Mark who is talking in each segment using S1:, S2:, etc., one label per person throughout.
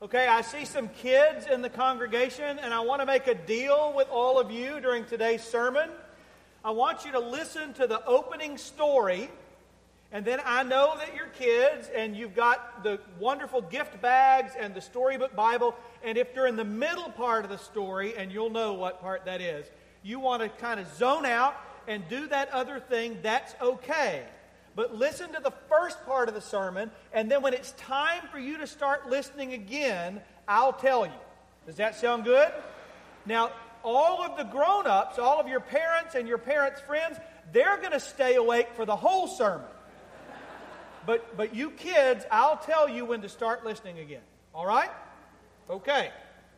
S1: Okay, I see some kids in the congregation, and I want to make a deal with all of you during today's sermon. I want you to listen to the opening story, and then I know that you're kids, and you've got the wonderful gift bags and the storybook Bible, and if you're in the middle part of the story, and you'll know what part that is, you want to kind of zone out and do that other thing, that's okay. But listen to the first part of the sermon, and then when it's time for you to start listening again, I'll tell you. Does that sound good? Now, all of the grown-ups, all of your parents and your parents' friends, they're going to stay awake for the whole sermon. But you kids, I'll tell you when to start listening again. All right? Okay.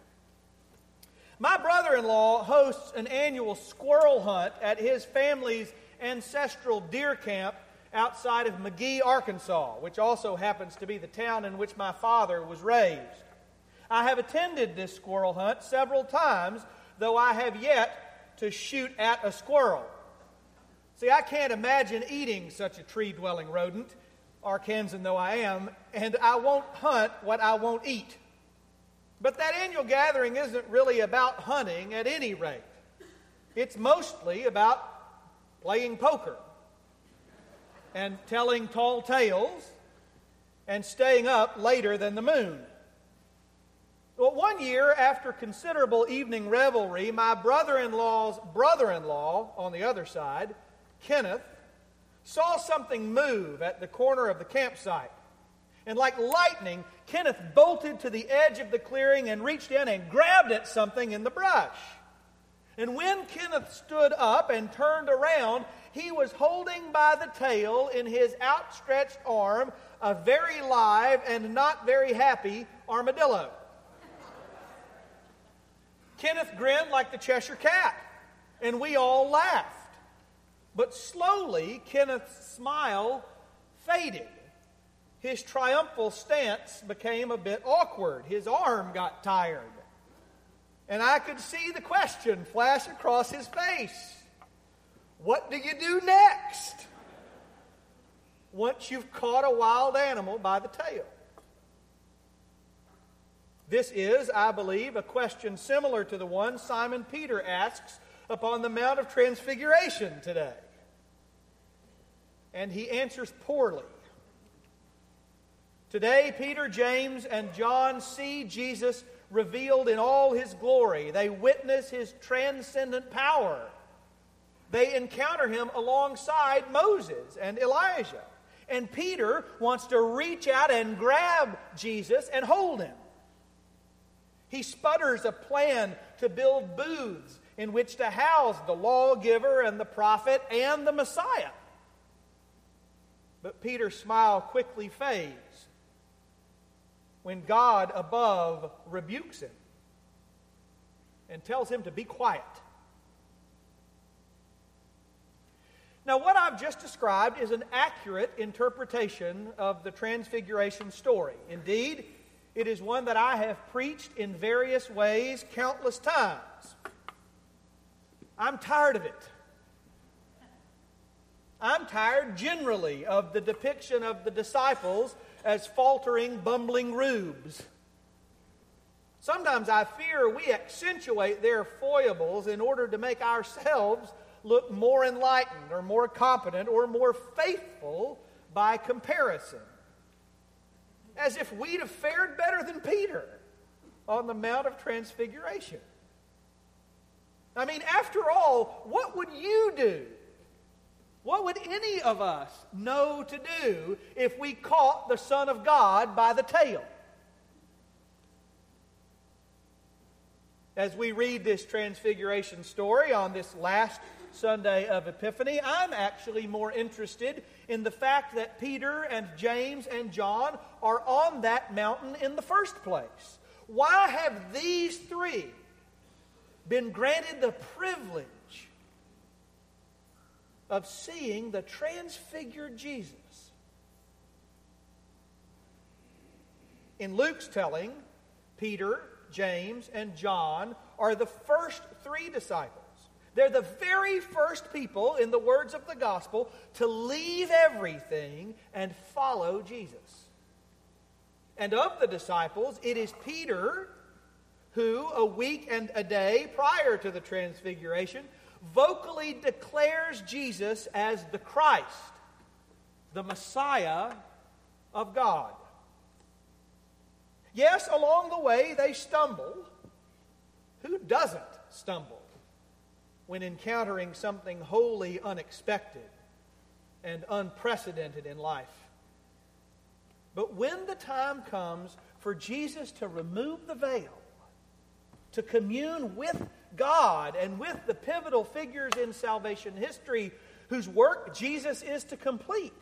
S1: My brother-in-law hosts an annual squirrel hunt at his family's ancestral deer camp outside of McGee, Arkansas, which also happens to be the town in which my father was raised. I have attended this squirrel hunt several times, though I have yet to shoot at a squirrel. See, I can't imagine eating such a tree-dwelling rodent, Arkansan though I am, and I won't hunt what I won't eat. But that annual gathering isn't really about hunting at any rate. It's mostly about playing poker and telling tall tales, and staying up later than the moon. Well, one year, after considerable evening revelry, my brother-in-law's brother-in-law on the other side, Kenneth, saw something move at the corner of the campsite. And like lightning, Kenneth bolted to the edge of the clearing and reached in and grabbed at something in the brush. And when Kenneth stood up and turned around, he was holding by the tail in his outstretched arm a very live and not very happy armadillo. Kenneth grinned like the Cheshire Cat, and we all laughed. But slowly, Kenneth's smile faded. His triumphal stance became a bit awkward. His arm got tired. And I could see the question flash across his face. What do you do next? Once you've caught a wild animal by the tail. This is, I believe, a question similar to the one Simon Peter asks upon the Mount of Transfiguration today. And he answers poorly. Today, Peter, James, and John see Jesus revealed in all his glory. They witness his transcendent power. They encounter him alongside Moses and Elijah. And Peter wants to reach out and grab Jesus and hold him. He sputters a plan to build booths in which to house the lawgiver and the prophet and the Messiah. But Peter's smile quickly fades when God above rebukes him and tells him to be quiet. Now, what I've just described is an accurate interpretation of the Transfiguration story. Indeed, it is one that I have preached in various ways countless times. I'm tired of it. I'm tired generally of the depiction of the disciples as faltering, bumbling rubes. Sometimes I fear we accentuate their foibles in order to make ourselves look more enlightened or more competent or more faithful by comparison. As if we'd have fared better than Peter on the Mount of Transfiguration. I mean, after all, what would you do? What would any of us know to do if we caught the Son of God by the tail? As we read this Transfiguration story on this last Sunday of Epiphany, I'm actually more interested in the fact that Peter and James and John are on that mountain in the first place. Why have these three been granted the privilege of seeing the transfigured Jesus? In Luke's telling, Peter, James, and John are the first three disciples. They're the very first people, in the words of the gospel, to leave everything and follow Jesus. And of the disciples, it is Peter who, a week and a day prior to the transfiguration, vocally declares Jesus as the Christ, the Messiah of God. Yes, along the way they stumble. Who doesn't stumble when encountering something wholly unexpected and unprecedented in life? But when the time comes for Jesus to remove the veil, to commune with God and with the pivotal figures in salvation history whose work Jesus is to complete,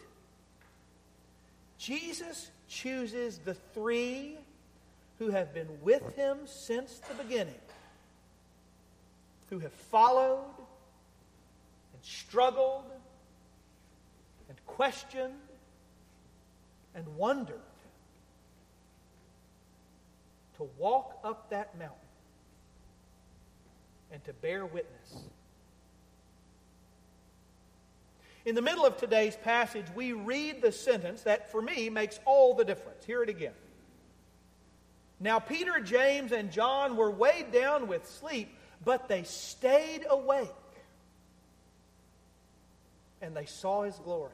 S1: Jesus chooses the three who have been with him since the beginning, who have followed and struggled and questioned and wondered, to walk up that mountain and to bear witness. In the middle of today's passage, we read the sentence that, for me, makes all the difference. Hear it again. Now, Peter, James, and John were weighed down with sleep, but they stayed awake, and they saw his glory.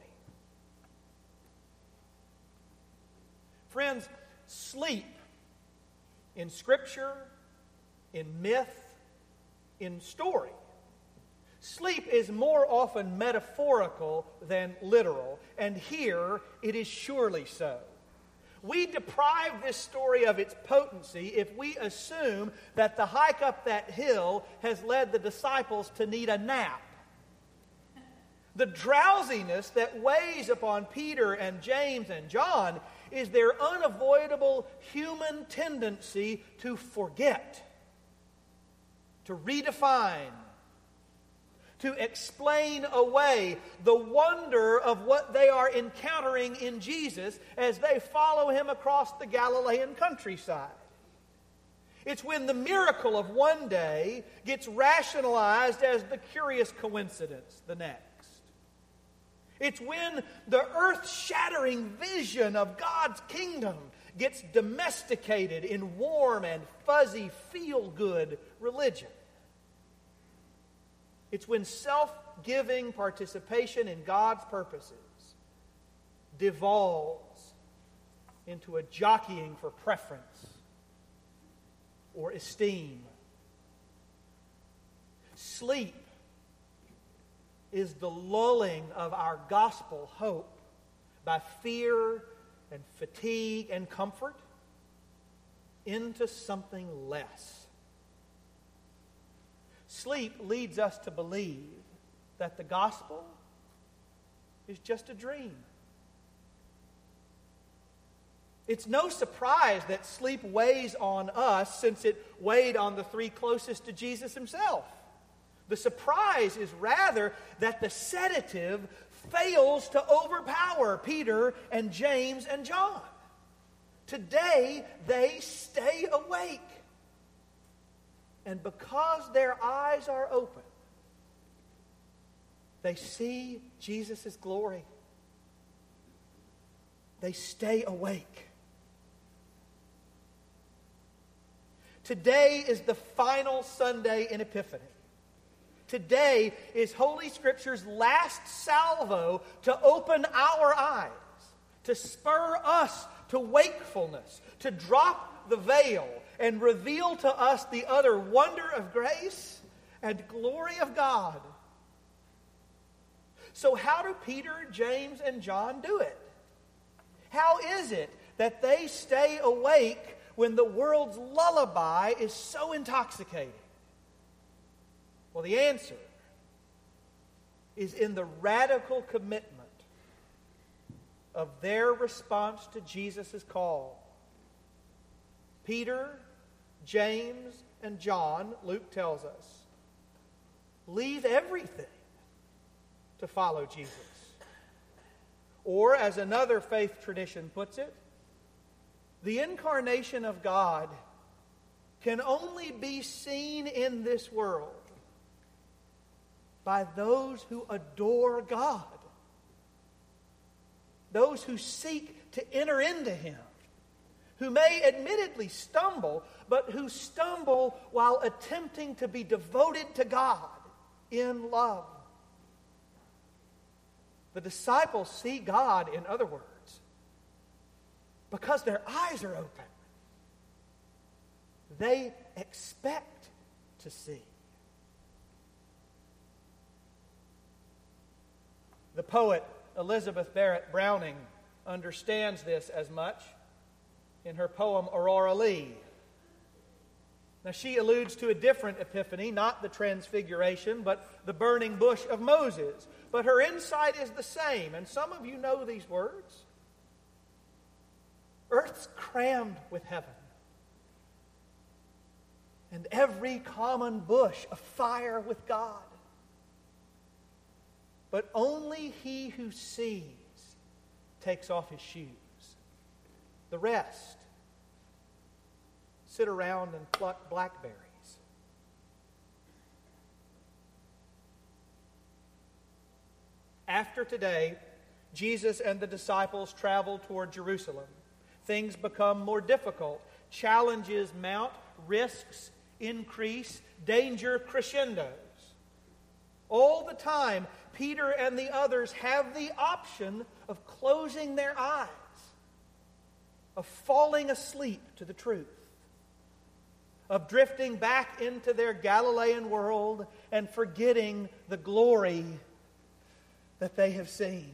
S1: Friends, sleep in Scripture, in myth, in story, sleep is more often metaphorical than literal, and here it is surely so. We deprive this story of its potency if we assume that the hike up that hill has led the disciples to need a nap. The drowsiness that weighs upon Peter and James and John is their unavoidable human tendency to forget, to redefine, to explain away the wonder of what they are encountering in Jesus as they follow him across the Galilean countryside. It's when the miracle of one day gets rationalized as the curious coincidence the next. It's when the earth-shattering vision of God's kingdom gets domesticated in warm and fuzzy feel-good religion. It's when self-giving participation in God's purposes devolves into a jockeying for preference or esteem. Sleep is the lulling of our gospel hope by fear and fatigue and comfort into something less. Sleep leads us to believe that the gospel is just a dream. It's no surprise that sleep weighs on us, since it weighed on the three closest to Jesus himself. The surprise is rather that the sedative fails to overpower Peter and James and John. Today, they stay awake. And because their eyes are open, they see Jesus' glory. They stay awake. Today is the final Sunday in Epiphany. Today is Holy Scripture's last salvo to open our eyes, to spur us to wakefulness, to drop the veil and reveal to us the utter wonder of grace and glory of God. So how do Peter, James, and John do it? How is it that they stay awake when the world's lullaby is so intoxicating? Well, the answer is in the radical commitment of their response to Jesus' call. Peter, James, and John, Luke tells us, leave everything to follow Jesus. Or, as another faith tradition puts it, the incarnation of God can only be seen in this world by those who adore God, those who seek to enter into him, who may admittedly stumble, but who stumble while attempting to be devoted to God in love. The disciples see God, in other words, because their eyes are open. They expect to see. The poet Elizabeth Barrett Browning understands this as much in her poem Aurora Leigh. Now, she alludes to a different epiphany, not the transfiguration, but the burning bush of Moses. But her insight is the same, and some of you know these words. Earth's crammed with heaven, and every common bush afire with God. But only he who sees takes off his shoes. The rest sit around and pluck blackberries. After today, Jesus and the disciples travel toward Jerusalem. Things become more difficult. Challenges mount, risks increase, danger crescendos. All the time, Peter and the others have the option of closing their eyes, of falling asleep to the truth, of drifting back into their Galilean world and forgetting the glory that they have seen.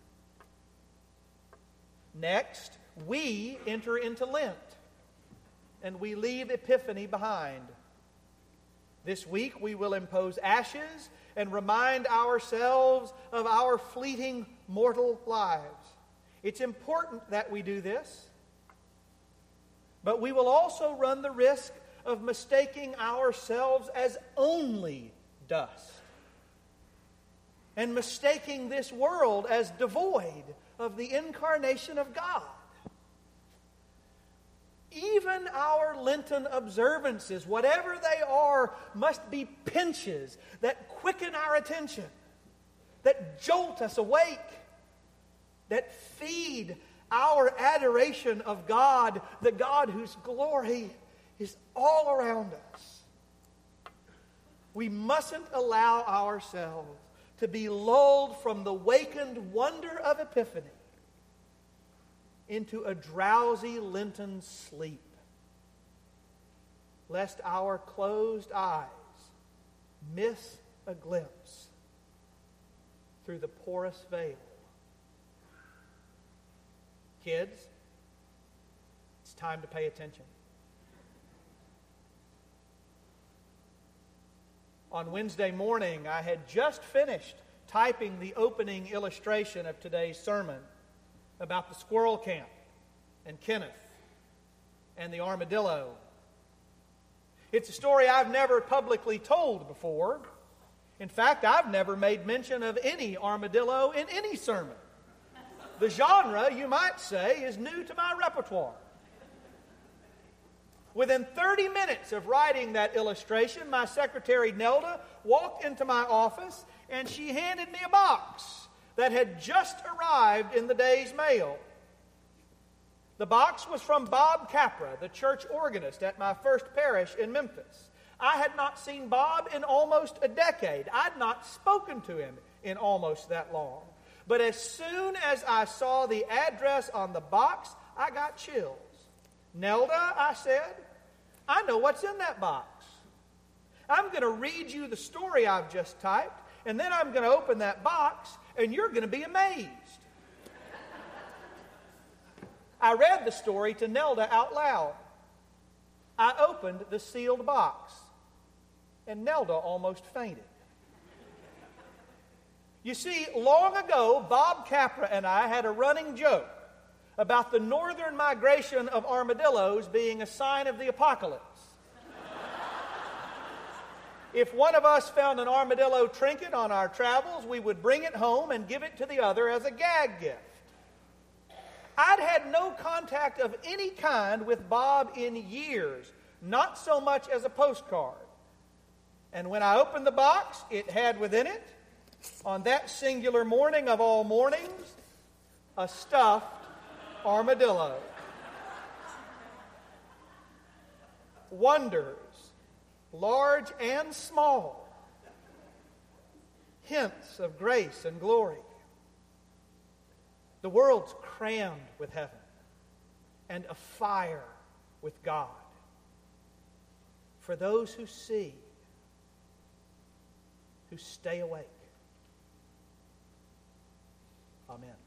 S1: Next, we enter into Lent, and we leave Epiphany behind. This week we will impose ashes and remind ourselves of our fleeting mortal lives. It's important that we do this, but we will also run the risk of mistaking ourselves as only dust and mistaking this world as devoid of the incarnation of God. Even our Lenten observances, whatever they are, must be pinches that quicken our attention, that jolt us awake, that feed our adoration of God, the God whose glory is all around us. We mustn't allow ourselves to be lulled from the wakened wonder of Epiphany into a drowsy Lenten sleep, lest our closed eyes miss a glimpse through the porous veil. Kids, it's time to pay attention. On Wednesday morning, I had just finished typing the opening illustration of today's sermon about the squirrel camp and Kenneth and the armadillo. It's a story I've never publicly told before. In fact, I've never made mention of any armadillo in any sermon. The genre, you might say, is new to my repertoire. Within 30 minutes of writing that illustration, my secretary, Nelda, walked into my office and she handed me a box that had just arrived in the day's mail. The box was from Bob Capra, the church organist at my first parish in Memphis. I had not seen Bob in almost a decade. I'd not spoken to him in almost that long. But as soon as I saw the address on the box, I got chills. Nelda, I said, I know what's in that box. I'm going to read you the story I've just typed, and then I'm going to open that box, and you're going to be amazed. I read the story to Nelda out loud. I opened the sealed box, and Nelda almost fainted. You see, long ago, Bob Capra and I had a running joke about the northern migration of armadillos being a sign of the apocalypse. If one of us found an armadillo trinket on our travels, we would bring it home and give it to the other as a gag gift. I'd had no contact of any kind with Bob in years, not so much as a postcard. And when I opened the box, it had within it, on that singular morning of all mornings, a stuffed armadillo. wonders, large and small, hints of grace and glory. The world's crammed with heaven and afire with God. For those who see, who stay awake. Amen.